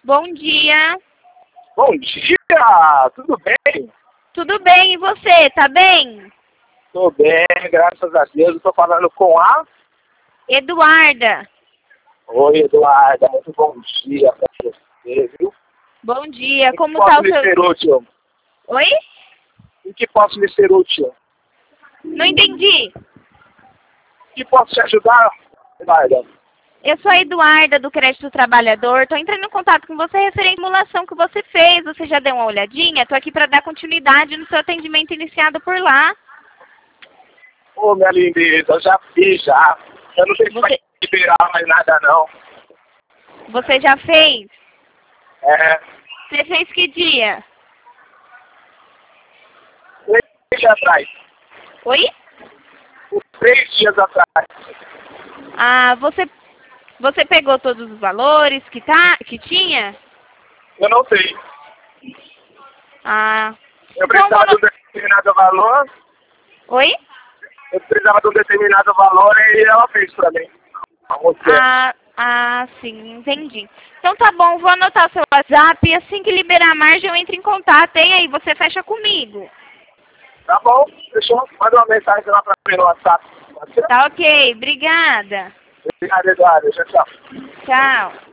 Bom dia. Bom dia, tudo bem? Tudo bem, e você? Tá bem? Tô bem, graças a Deus. Eu tô falando com a... Eduarda. Oi, Eduarda, muito bom dia pra você, viu? Bom dia. Em que Como tá posso o lhe seu... ser útil? Oi? Em que posso lhe ser útil? Não entendi. Em que posso te ajudar, Eduarda? Eu sou a Eduarda do Crédito Trabalhador. Tô entrando em contato com você referente à simulação que você fez. Você já deu uma olhadinha? Tô aqui para dar continuidade no seu atendimento iniciado por lá. Ô, minha lindeza, eu já fiz, já. Eu não sei se vai liberar mais nada, não. Você já fez? É, Você fez que dia? 3 dias atrás. Oi? 3 dias atrás. Ah, você pegou todos os valores que tinha? Eu não sei. Ah. Eu Então, precisava de um determinado valor. Oi? Eu precisava de um determinado valor e ela fez pra mim. Você. Sim, entendi. Então tá bom, vou anotar seu WhatsApp e assim que liberar a margem eu entro em contato, hein? Aí você fecha comigo. Tá bom, deixa eu mandar uma mensagem lá pra mim no WhatsApp. Pode ser? Tá ok, obrigada. Obrigado, Eduardo. Tchau, tchau. Tchau.